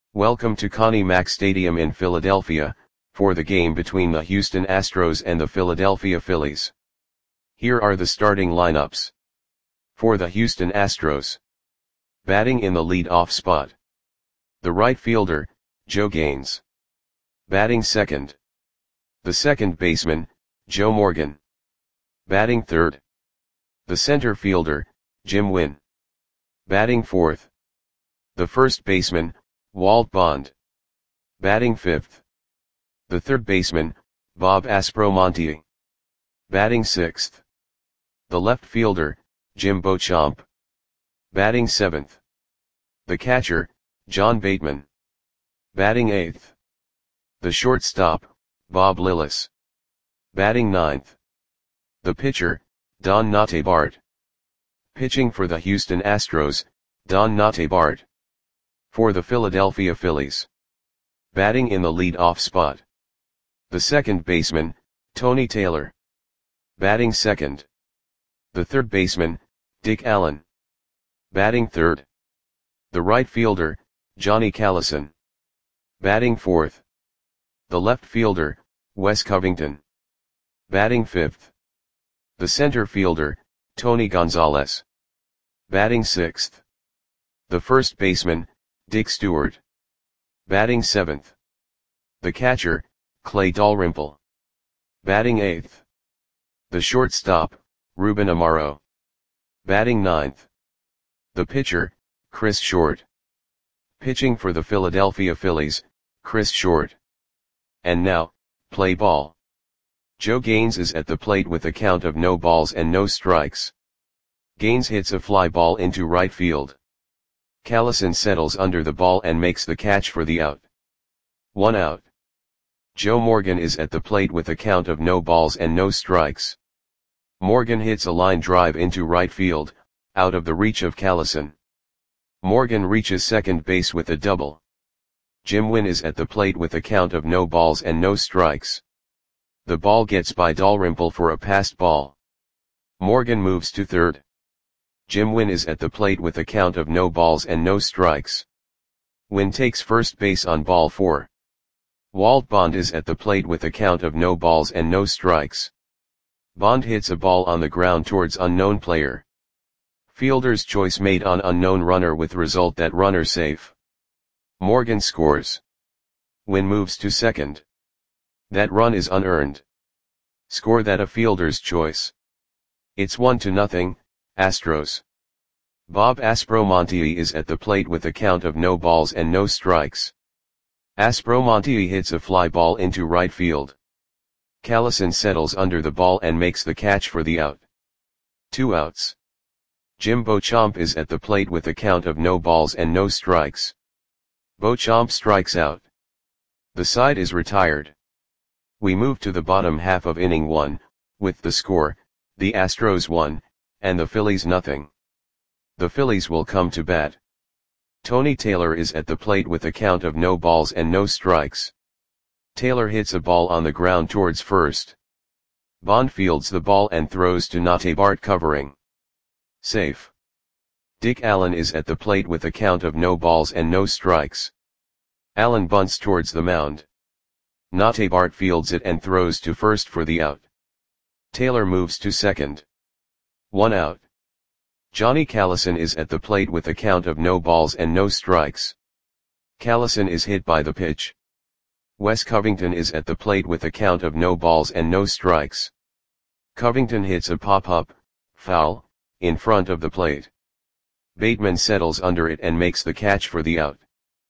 Welcome to Connie Mack Stadium in Philadelphia, for the game between the Houston Astros and the Philadelphia Phillies. Here are the starting lineups. For the Houston Astros. Batting in the lead-off spot. The right fielder, Joe Gaines. Batting second. The second baseman, Joe Morgan. Batting third. The center fielder, Jim Wynn. Batting fourth. The first baseman, Walt Bond. Batting fifth. The third baseman, Bob Aspromonte. Batting sixth. The left fielder, Jim Beauchamp. Batting seventh. The catcher, John Bateman. Batting eighth. The shortstop, Bob Lillis. Batting ninth. The pitcher, Don Notabart. Pitching for the Houston Astros, Don Notabart. For the Philadelphia Phillies. Batting in the lead-off spot. The second baseman, Tony Taylor. Batting second. The third baseman, Dick Allen. Batting third. The right fielder, Johnny Callison. Batting fourth. The left fielder, Wes Covington. Batting fifth. The center fielder, Tony Gonzalez. Batting sixth. The first baseman, Dick Stewart. Batting seventh. The catcher, Clay Dalrymple. Batting eighth. The shortstop, Ruben Amaro. Batting ninth. The pitcher, Chris Short. Pitching for the Philadelphia Phillies, Chris Short. And now, play ball. Joe Gaines is at the plate with a count of no balls and no strikes. Gaines hits a fly ball into right field. Callison settles under the ball and makes the catch for the out. 1 out. Joe Morgan is at the plate with a count of no balls and no strikes. Morgan hits a line drive into right field, out of the reach of Callison. Morgan reaches second base with a double. Jim Wynn is at the plate with a count of no balls and no strikes. The ball gets by Dalrymple for a passed ball. Morgan moves to third. Jim Wynn is at the plate with a count of no balls and no strikes. Wynn takes first base on ball 4. Walt Bond is at the plate with a count of no balls and no strikes. Bond hits a ball on the ground towards unknown player. Fielder's choice made on unknown runner with result that runner safe. Morgan scores. Wynn moves to second. That run is unearned. Score that a fielder's choice. It's 1-0, Astros. Bob Aspromonte is at the plate with a count of no balls and no strikes. Aspromonte hits a fly ball into right field. Callison settles under the ball and makes the catch for the out. 2 outs. Jim Beauchamp is at the plate with a count of no balls and no strikes. Beauchamp strikes out. The side is retired. We move to the bottom half of inning 1, with the score, the Astros 1, and the Phillies 0. The Phillies will come to bat. Tony Taylor is at the plate with a count of no balls and no strikes. Taylor hits a ball on the ground towards first. Bond fields the ball and throws to Notabart covering. Safe. Dick Allen is at the plate with a count of no balls and no strikes. Allen bunts towards the mound. Notabart fields it and throws to first for the out. Taylor moves to second. 1 out. Johnny Callison is at the plate with a count of no balls and no strikes. Callison is hit by the pitch. Wes Covington is at the plate with a count of no balls and no strikes. Covington hits a pop-up, foul, in front of the plate. Bateman settles under it and makes the catch for the out.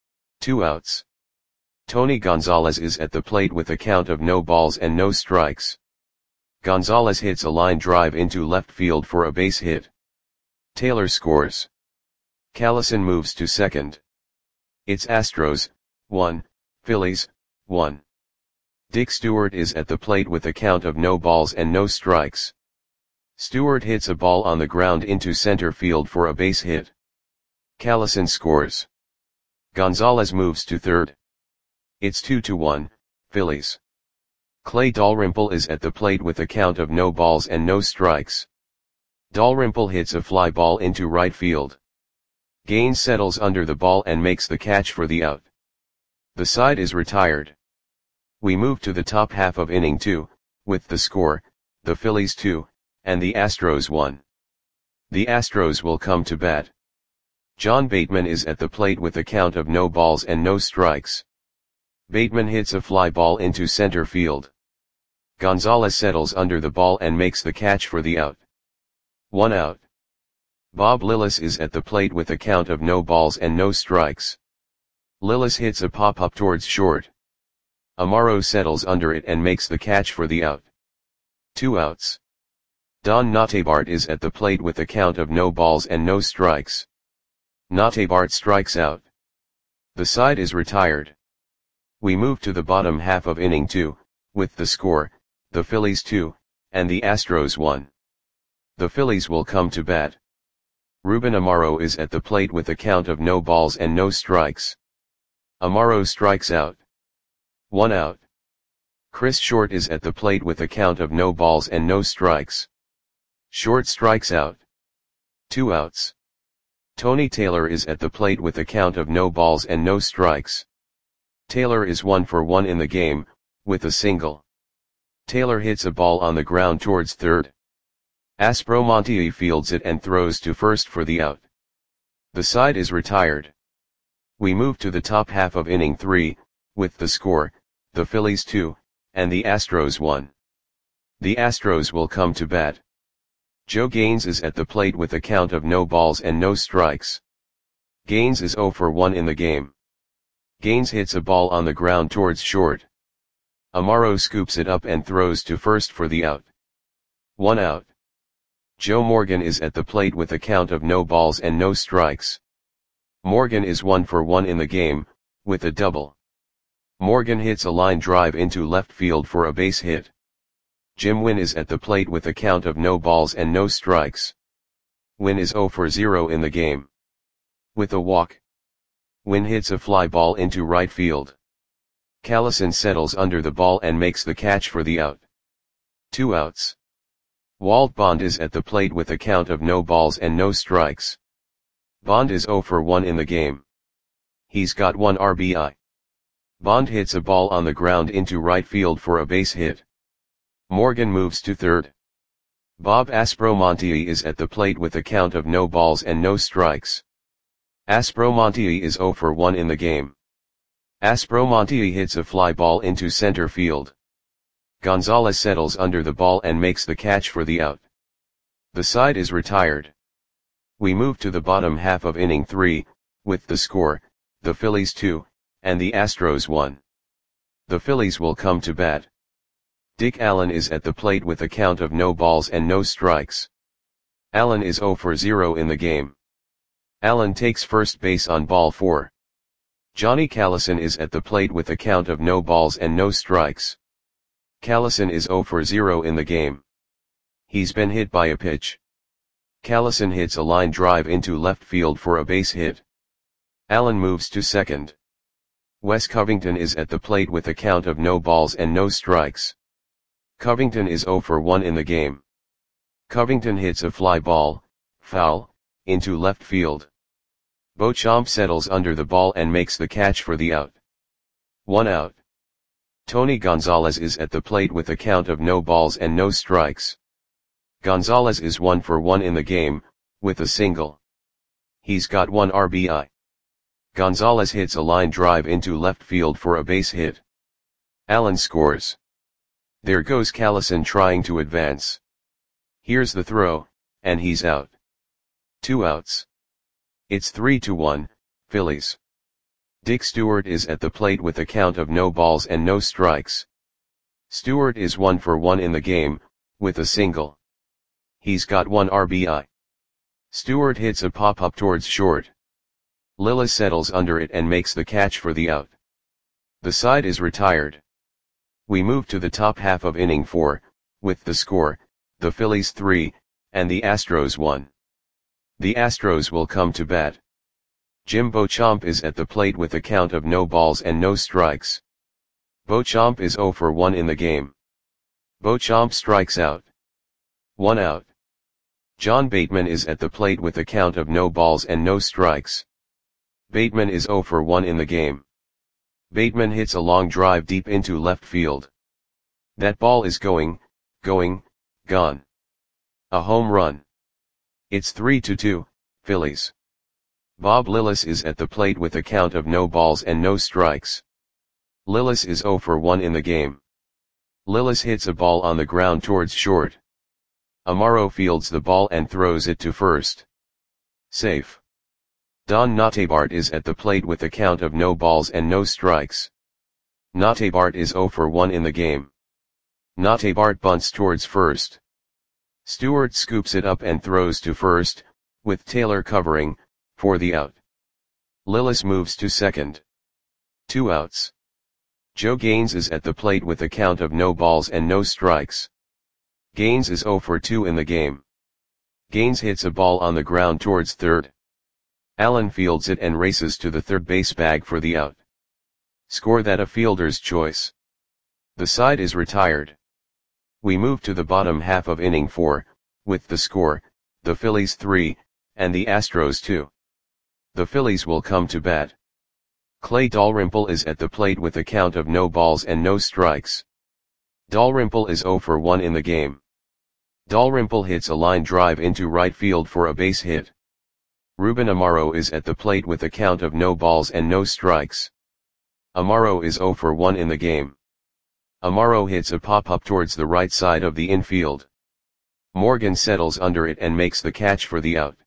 2 outs. Tony Gonzalez is at the plate with a count of no balls and no strikes. Gonzalez hits a line drive into left field for a base hit. Taylor scores. Callison moves to second. It's Astros 1, Phillies 1. Dick Stewart is at the plate with a count of no balls and no strikes. Stewart hits a ball on the ground into center field for a base hit. Callison scores. Gonzalez moves to third. It's 2-1, Phillies. Clay Dalrymple is at the plate with a count of no balls and no strikes. Dalrymple hits a fly ball into right field. Gaines settles under the ball and makes the catch for the out. The side is retired. We move to the top half of inning 2, with the score, the Phillies 2, and the Astros 1. The Astros will come to bat. John Bateman is at the plate with a count of no balls and no strikes. Bateman hits a fly ball into center field. Gonzalez settles under the ball and makes the catch for the out. 1 out. Bob Lillis is at the plate with a count of no balls and no strikes. Lillis hits a pop-up towards short. Amaro settles under it and makes the catch for the out. 2 outs. Don Notabart is at the plate with a count of no balls and no strikes. Notabart strikes out. The side is retired. We move to the bottom half of inning 2, with the score, the Phillies 2, and the Astros 1. The Phillies will come to bat. Ruben Amaro is at the plate with a count of no balls and no strikes. Amaro strikes out. 1 out. Chris Short is at the plate with a count of no balls and no strikes. Short strikes out. 2 outs. Tony Taylor is at the plate with a count of no balls and no strikes. Taylor is 1 for 1 in the game, with a single. Taylor hits a ball on the ground towards third. Aspromonte fields it and throws to first for the out. The side is retired. We move to the top half of inning 3, with the score, the Phillies 2, and the Astros 1. The Astros will come to bat. Joe Gaines is at the plate with a count of no balls and no strikes. Gaines is 0 for 1 in the game. Gaines hits a ball on the ground towards short. Amaro scoops it up and throws to first for the out. 1 out. Joe Morgan is at the plate with a count of no balls and no strikes. Morgan is 1 for 1 in the game, with a double. Morgan hits a line drive into left field for a base hit. Jim Wynn is at the plate with a count of no balls and no strikes. Wynn is 0 for 0 in the game. With a walk. Wynn hits a fly ball into right field. Callison settles under the ball and makes the catch for the out. 2 outs. Walt Bond is at the plate with a count of no balls and no strikes. Bond is 0 for 1 in the game. He's got 1 RBI. Bond hits a ball on the ground into right field for a base hit. Morgan moves to third. Bob Aspromonte is at the plate with a count of no balls and no strikes. Aspromonte is 0 for 1 in the game. Aspromonte hits a fly ball into center field. Gonzalez settles under the ball and makes the catch for the out. The side is retired. We move to the bottom half of inning 3, with the score, the Phillies 2, and the Astros 1. The Phillies will come to bat. Dick Allen is at the plate with a count of no balls and no strikes. Allen is 0 for 0 in the game. Allen takes first base on ball 4. Johnny Callison is at the plate with a count of no balls and no strikes. Callison is 0 for 0 in the game. He's been hit by a pitch. Callison hits a line drive into left field for a base hit. Allen moves to second. Wes Covington is at the plate with a count of no balls and no strikes. Covington is 0 for 1 in the game. Covington hits a fly ball, foul, into left field. Beauchamp settles under the ball and makes the catch for the out. 1 out. Tony Gonzalez is at the plate with a count of no balls and no strikes. Gonzalez is 1 for 1 in the game, with a single. He's got 1 RBI. Gonzalez hits a line drive into left field for a base hit. Allen scores. There goes Callison trying to advance. Here's the throw, and he's out. 2 outs. It's 3-1, Phillies. Dick Stewart is at the plate with a count of no balls and no strikes. Stewart is 1 for 1 in the game, with a single. He's got 1 RBI. Stewart hits a pop-up towards short. Lillis settles under it and makes the catch for the out. The side is retired. We move to the top half of inning 4, with the score, the Phillies 3, and the Astros 1. The Astros will come to bat. Jim Beauchamp is at the plate with a count of no balls and no strikes. Beauchamp is 0 for 1 in the game. Beauchamp strikes out. 1 out. John Bateman is at the plate with a count of no balls and no strikes. Bateman is 0 for 1 in the game. Bateman hits a long drive deep into left field. That ball is going, gone. A home run. It's 3-2, Phillies. Bob Lillis is at the plate with a count of no balls and no strikes. Lillis is 0 for 1 in the game. Lillis hits a ball on the ground towards short. Amaro fields the ball and throws it to first. Safe. Don Notabart is at the plate with a count of no balls and no strikes. Notabart is 0 for 1 in the game. Notabart bunts towards first. Stewart scoops it up and throws to first, with Taylor covering, for the out. Lillis moves to second. 2 outs. Joe Gaines is at the plate with a count of no balls and no strikes. Gaines is 0 for 2 in the game. Gaines hits a ball on the ground towards third. Allen fields it and races to the third base bag for the out. Score that a fielder's choice. The side is retired. We move to the bottom half of inning 4, with the score, the Phillies 3, and the Astros 2. The Phillies will come to bat. Clay Dalrymple is at the plate with a count of no balls and no strikes. Dalrymple is 0 for 1 in the game. Dalrymple hits a line drive into right field for a base hit. Ruben Amaro is at the plate with a count of no balls and no strikes. Amaro is 0 for 1 in the game. Amaro hits a pop-up towards the right side of the infield. Morgan settles under it and makes the catch for the out.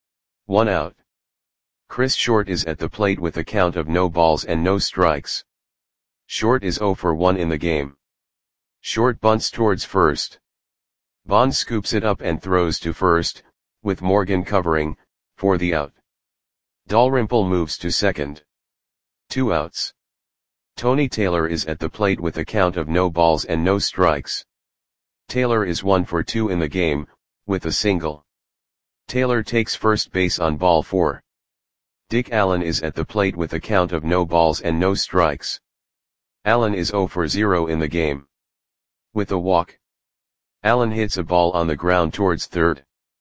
1 out. Chris Short is at the plate with a count of no balls and no strikes. Short is 0 for 1 in the game. Short bunts towards first. Bond scoops it up and throws to first, with Morgan covering, for the out. Dalrymple moves to second. 2 outs. Tony Taylor is at the plate with a count of no balls and no strikes. Taylor is 1 for 2 in the game, with a single. Taylor takes first base on ball 4. Dick Allen is at the plate with a count of no balls and no strikes. Allen is 0 for 0 in the game. With a walk. Allen hits a ball on the ground towards third.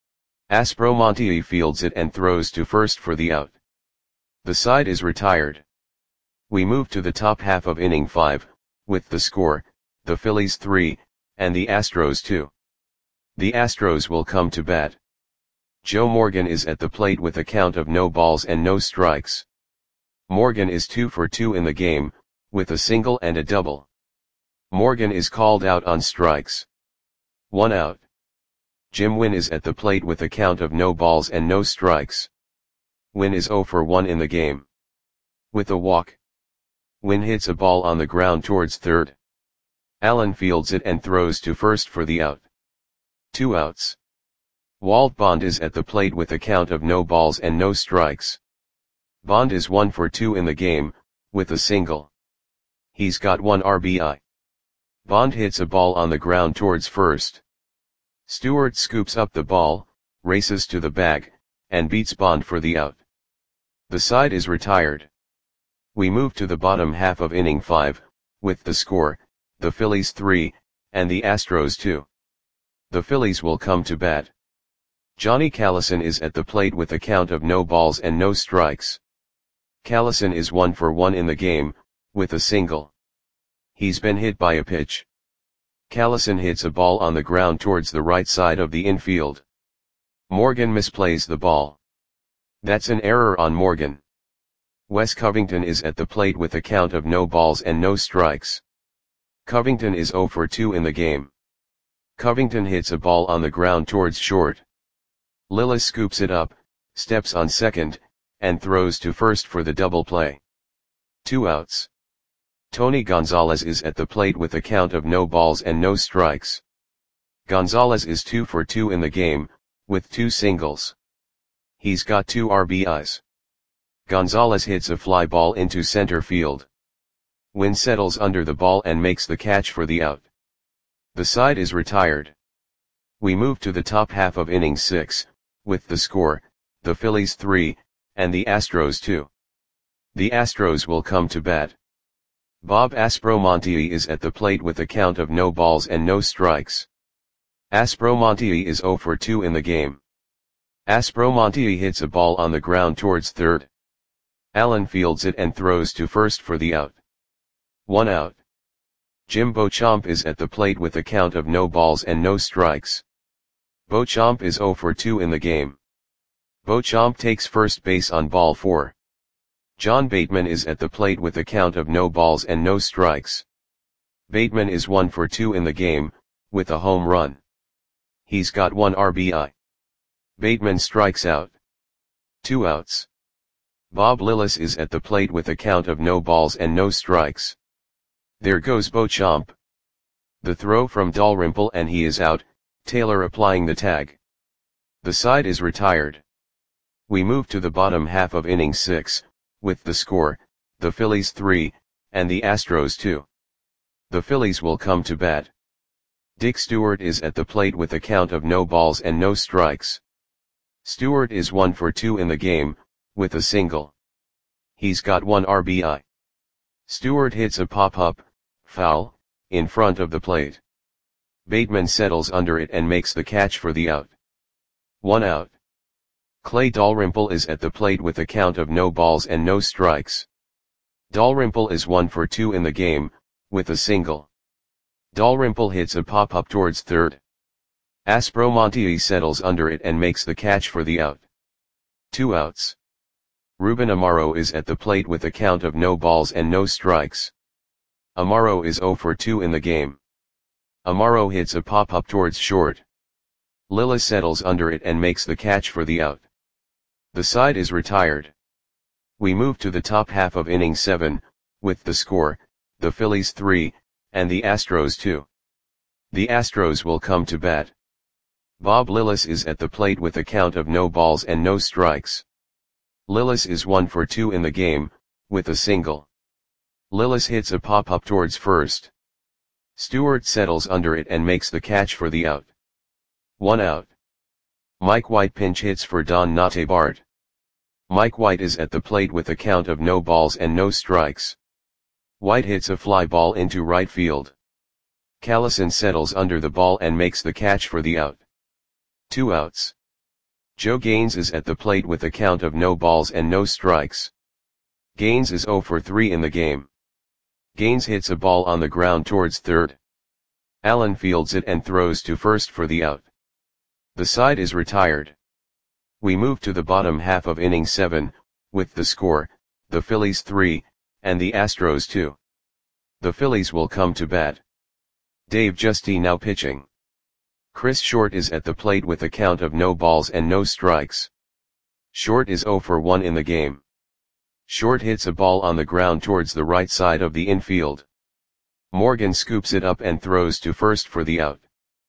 Aspromonte fields it and throws to first for the out. The side is retired. We move to the top half of inning 5, with the score, the Phillies 3, and the Astros 2. The Astros will come to bat. Joe Morgan is at the plate with a count of no balls and no strikes. Morgan is 2 for 2 in the game, with a single and a double. Morgan is called out on strikes. 1 out. Jim Wynn is at the plate with a count of no balls and no strikes. Wynn is 0 for 1 in the game. With a walk. Wynn hits a ball on the ground towards third. Allen fields it and throws to first for the out. 2 outs. Walt Bond is at the plate with a count of no balls and no strikes. Bond is 1 for 2 in the game, with a single. He's got 1 RBI. Bond hits a ball on the ground towards first. Stewart scoops up the ball, races to the bag, and beats Bond for the out. The side is retired. We move to the bottom half of inning 5, with the score, the Phillies 3, and the Astros 2. The Phillies will come to bat. Johnny Callison is at the plate with a count of no balls and no strikes. Callison is 1 for 1 in the game, with a single. He's been hit by a pitch. Callison hits a ball on the ground towards the right side of the infield. Morgan misplays the ball. That's an error on Morgan. Wes Covington is at the plate with a count of no balls and no strikes. Covington is 0 for 2 in the game. Covington hits a ball on the ground towards short. Lillis scoops it up, steps on second, and throws to first for the double play. 2 outs. Tony Gonzalez is at the plate with a count of no balls and no strikes. Gonzalez is 2 for 2 in the game, with 2 singles. He's got 2 RBIs. Gonzalez hits a fly ball into center field. Wynn settles under the ball and makes the catch for the out. The side is retired. We move to the top half of inning 6, with the score, the Phillies 3, and the Astros 2. The Astros will come to bat. Bob Aspromonte is at the plate with a count of no balls and no strikes. Aspromonte is 0 for 2 in the game. Aspromonte hits a ball on the ground towards third. Allen fields it and throws to first for the out. 1 out. Jim Beauchamp is at the plate with a count of no balls and no strikes. Beauchamp is 0 for 2 in the game. Beauchamp takes first base on ball 4. John Bateman is at the plate with a count of no balls and no strikes. Bateman is 1 for 2 in the game, with a home run. He's got 1 RBI. Bateman strikes out. 2 outs. Bob Lillis is at the plate with a count of no balls and no strikes. There goes Beauchamp. The throw from Dalrymple and he is out, Taylor applying the tag. The side is retired. We move to the bottom half of inning 6, with the score, the Phillies 3, and the Astros 2. The Phillies will come to bat. Dick Stewart is at the plate with a count of no balls and no strikes. Stewart is 1 for 2 in the game, with a single. He's got 1 RBI. Stewart hits a pop-up, foul, in front of the plate. Bateman settles under it and makes the catch for the out. 1 out. Clay Dalrymple is at the plate with a count of no balls and no strikes. Dalrymple is 1 for 2 in the game, with a single. Dalrymple hits a pop-up towards third. Aspromonte settles under it and makes the catch for the out. 2 outs. Ruben Amaro is at the plate with a count of no balls and no strikes. Amaro is 0 for 2 in the game. Amaro hits a pop-up towards short. Lillis settles under it and makes the catch for the out. The side is retired. We move to the top half of inning 7, with the score, the Phillies 3, and the Astros 2. The Astros will come to bat. Bob Lillis is at the plate with a count of no balls and no strikes. Lillis is 1 for 2 in the game, with a single. Lillis hits a pop-up towards first. Stewart settles under it and makes the catch for the out. 1 out. Mike White pinch hits for Don Nate Bart. Mike White is at the plate with a count of no balls and no strikes. White hits a fly ball into right field. Callison settles under the ball and makes the catch for the out. 2 outs. Joe Gaines is at the plate with a count of no balls and no strikes. Gaines is 0 for 3 in the game. Gaines hits a ball on the ground towards third. Allen fields it and throws to first for the out. The side is retired. We move to the bottom half of inning 7, with the score, the Phillies 3, and the Astros 2. The Phillies will come to bat. Dave Giusti now pitching. Chris Short is at the plate with a count of no balls and no strikes. Short is 0 for 1 in the game. Short hits a ball on the ground towards the right side of the infield. Morgan scoops it up and throws to first for the out.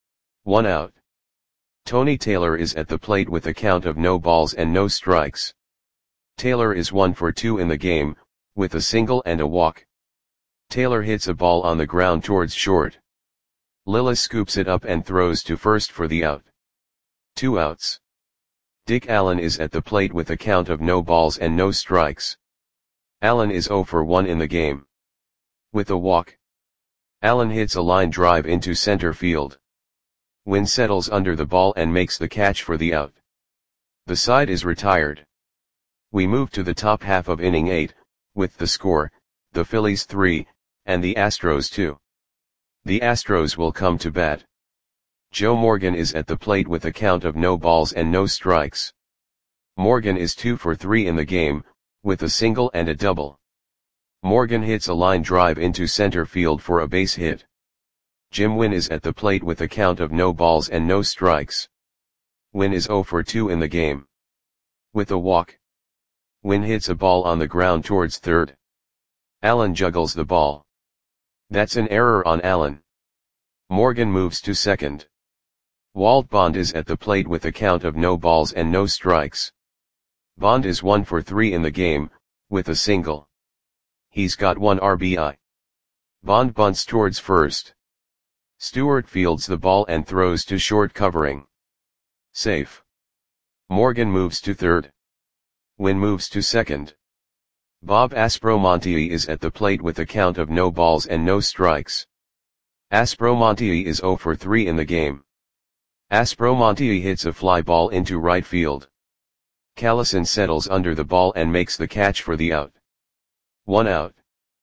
1 out. Tony Taylor is at the plate with a count of no balls and no strikes. Taylor is 1 for 2 in the game, with a single and a walk. Taylor hits a ball on the ground towards short. Lillis scoops it up and throws to first for the out. 2 outs. Dick Allen is at the plate with a count of no balls and no strikes. Allen is 0 for 1 in the game. With a walk. Allen hits a line drive into center field. Wynn settles under the ball and makes the catch for the out. The side is retired. We move to the top half of inning 8, with the score, the Phillies 3, and the Astros 2. The Astros will come to bat. Joe Morgan is at the plate with a count of no balls and no strikes. Morgan is 2 for 3 in the game, with a single and a double. Morgan hits a line drive into center field for a base hit. Jim Wynn is at the plate with a count of no balls and no strikes. Wynn is 0 for 2 in the game. With a walk. Wynn hits a ball on the ground towards third. Allen juggles the ball. That's an error on Allen. Morgan moves to second. Walt Bond is at the plate with a count of no balls and no strikes. Bond is 1 for 3 in the game, with a single. He's got 1 RBI. Bond bunts towards first. Stewart fields the ball and throws to short covering. Safe. Morgan moves to third. Wynn moves to second. Bob Aspromonte is at the plate with a count of no balls and no strikes. Aspromonte is 0 for 3 in the game. Aspromonte hits a fly ball into right field. Callison settles under the ball and makes the catch for the out. 1 out.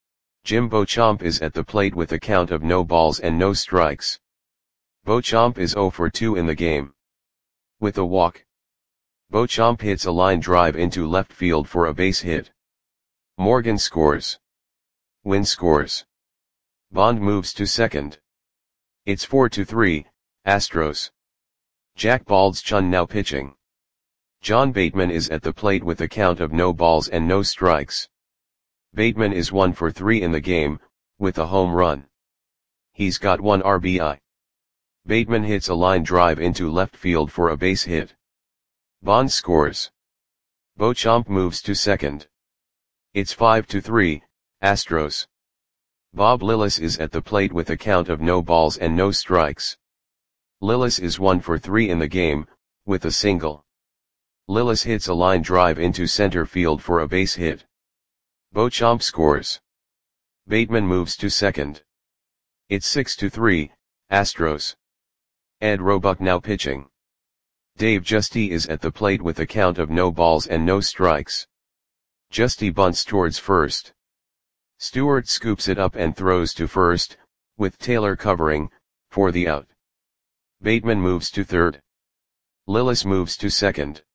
Jim Beauchamp is at the plate with a count of no balls and no strikes. Beauchamp is 0 for 2 in the game. With a walk, Beauchamp hits a line drive into left field for a base hit. Morgan scores. Wynn scores. Bond moves to second. It's 4-3, Astros. Jack Baldschun now pitching. John Bateman is at the plate with a count of no balls and no strikes. Bateman is 1 for 3 in the game, with a home run. He's got 1 RBI. Bateman hits a line drive into left field for a base hit. Bond scores. Beauchamp moves to second. It's 5-3, Astros. Bob Lillis is at the plate with a count of no balls and no strikes. Lillis is 1 for 3 in the game, with a single. Lillis hits a line drive into center field for a base hit. Beauchamp scores. Bateman moves to second. It's 6-3, Astros. Ed Roebuck now pitching. Dave Giusti is at the plate with a count of no balls and no strikes. Giusti bunts towards first. Stewart scoops it up and throws to first, with Taylor covering, for the out. Bateman moves to third. Lillis moves to second.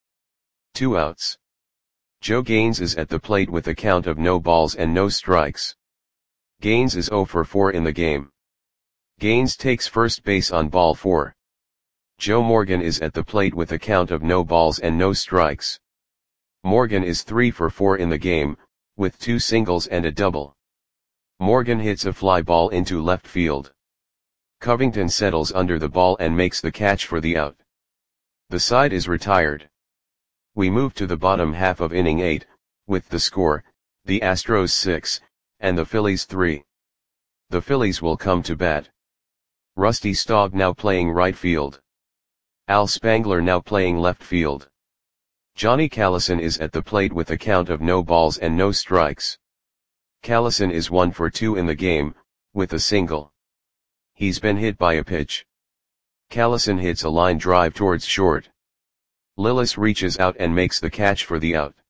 2 outs. Joe Gaines is at the plate with a count of no balls and no strikes. Gaines is 0 for 4 in the game. Gaines takes first base on ball 4. Joe Morgan is at the plate with a count of no balls and no strikes. Morgan is 3 for 4 in the game, with 2 singles and a double. Morgan hits a fly ball into left field. Covington settles under the ball and makes the catch for the out. The side is retired. We move to the bottom half of inning 8, with the score, the Astros 6, and the Phillies 3. The Phillies will come to bat. Rusty Staub now playing right field. Al Spangler now playing left field. Johnny Callison is at the plate with a count of no balls and no strikes. Callison is 1 for 2 in the game, with a single. He's been hit by a pitch. Callison hits a line drive towards short. Lillis reaches out and makes the catch for the out.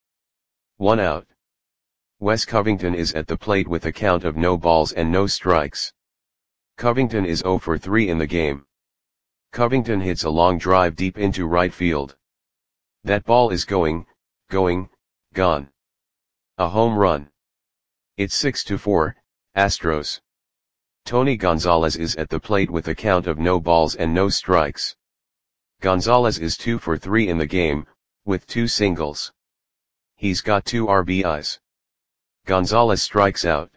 1 out. Wes Covington is at the plate with a count of no balls and no strikes. Covington is 0 for 3 in the game. Covington hits a long drive deep into right field. That ball is gone. A home run. It's 6-4, Astros. Tony Gonzalez is at the plate with a count of no balls and no strikes. Gonzalez is 2 for 3 in the game, with 2 singles. He's got 2 RBIs. Gonzalez strikes out.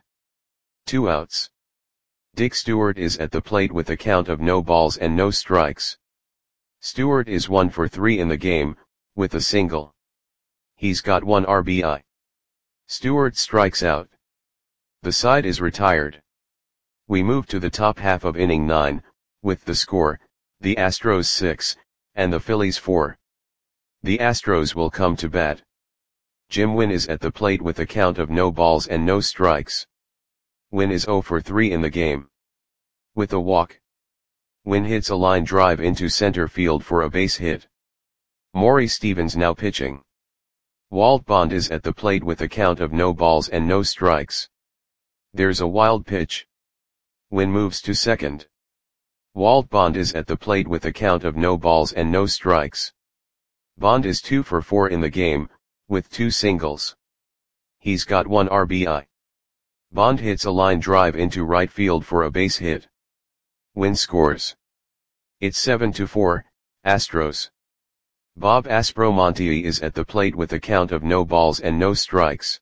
2 outs. Dick Stewart is at the plate with a count of no balls and no strikes. Stewart is 1 for 3 in the game, with a single. He's got 1 RBI. Stewart strikes out. The side is retired. We move to the top half of inning 9, with the score, the Astros 6, and the Phillies 4. The Astros will come to bat. Jim Wynn is at the plate with a count of no balls and no strikes. Wynn is 0 for 3 in the game. With a walk, Wynn hits a line drive into center field for a base hit. Maury Stevens now pitching. Walt Bond is at the plate with a count of no balls and no strikes. There's a wild pitch. Wynn moves to second. Walt Bond is at the plate with a count of no balls and no strikes. Bond is 2 for 4 in the game, with 2 singles. He's got 1 RBI. Bond hits a line drive into right field for a base hit. Wynn scores. It's 7-4, Astros. Bob Aspromonte is at the plate with a count of no balls and no strikes.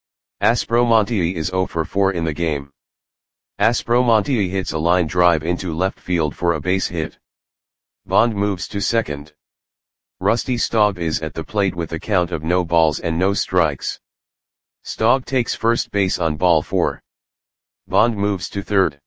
Aspromonte is 0 for 4 in the game. Aspromonte hits a line drive into left field for a base hit. Bond moves to second. Rusty Staub is at the plate with a count of no balls and no strikes. Staub takes first base on ball 4. Bond moves to third.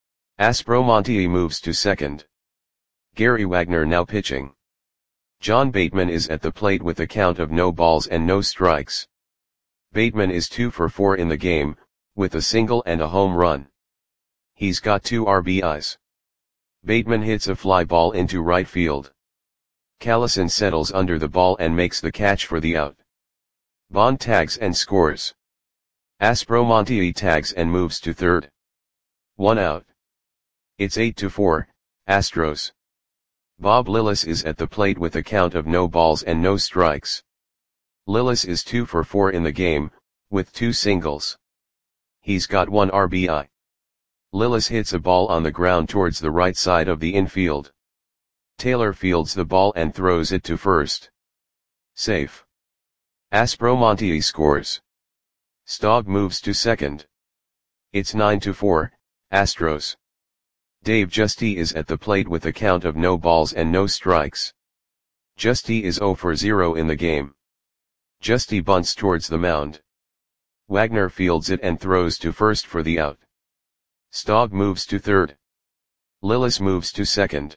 Aspromonte moves to second. Gary Wagner now pitching. John Bateman is at the plate with a count of no balls and no strikes. Bateman is 2 for 4 in the game, with a single and a home run. He's got 2 RBIs. Bateman hits a fly ball into right field. Callison settles under the ball and makes the catch for the out. Bond tags and scores. Aspromonte tags and moves to third. 1 out. It's 8-4, Astros. Bob Lillis is at the plate with a count of no balls and no strikes. Lillis is 2 for 4 in the game, with 2 singles. He's got 1 RBI. Lillis hits a ball on the ground towards the right side of the infield. Taylor fields the ball and throws it to first. Safe. Aspromonte scores. Staub moves to second. It's 9-4, Astros. Dave Giusti is at the plate with a count of no balls and no strikes. Giusti is 0 for 0 in the game. Giusti bunts towards the mound. Wagner fields it and throws to first for the out. Staub moves to third. Lillis moves to second.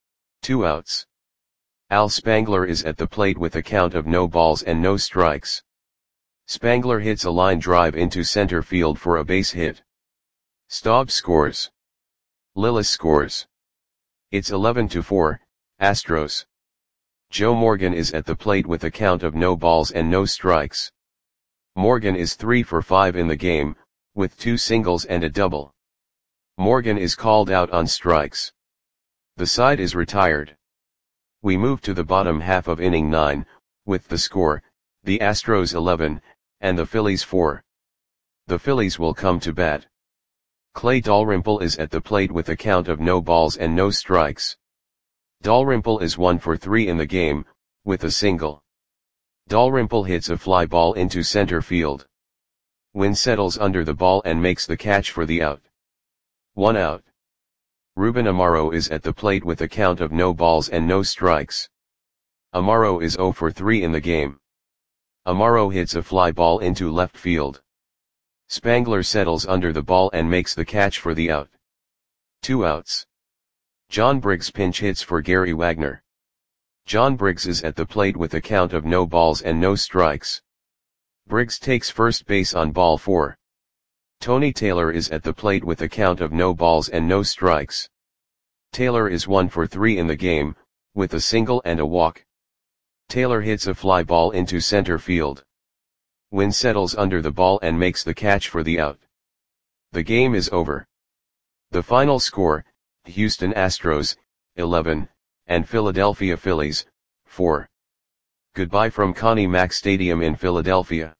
2 outs. Al Spangler is at the plate with a count of no balls and no strikes. Spangler hits a line drive into center field for a base hit. Staub scores. Lillis scores. It's 11-4, Astros. Joe Morgan is at the plate with a count of no balls and no strikes. Morgan is 3 for 5 in the game, with 2 singles and a double. Morgan is called out on strikes. The side is retired. We move to the bottom half of inning 9, with the score, the Astros 11, and the Phillies 4. The Phillies will come to bat. Clay Dalrymple is at the plate with a count of no balls and no strikes. Dalrymple is 1 for 3 in the game, with a single. Dalrymple hits a fly ball into center field. Wynn settles under the ball and makes the catch for the out. 1 out. Ruben Amaro is at the plate with a count of no balls and no strikes. Amaro is 0 for 3 in the game. Amaro hits a fly ball into left field. Spangler settles under the ball and makes the catch for the out. 2 outs. John Briggs pinch hits for Gary Wagner. John Briggs is at the plate with a count of no balls and no strikes. Briggs takes first base on ball 4. Tony Taylor is at the plate with a count of no balls and no strikes. Taylor is 1 for 3 in the game, with a single and a walk. Taylor hits a fly ball into center field. Wynn settles under the ball and makes the catch for the out. The game is over. The final score, Houston Astros, 11, and Philadelphia Phillies, 4. Goodbye from Connie Mack Stadium in Philadelphia.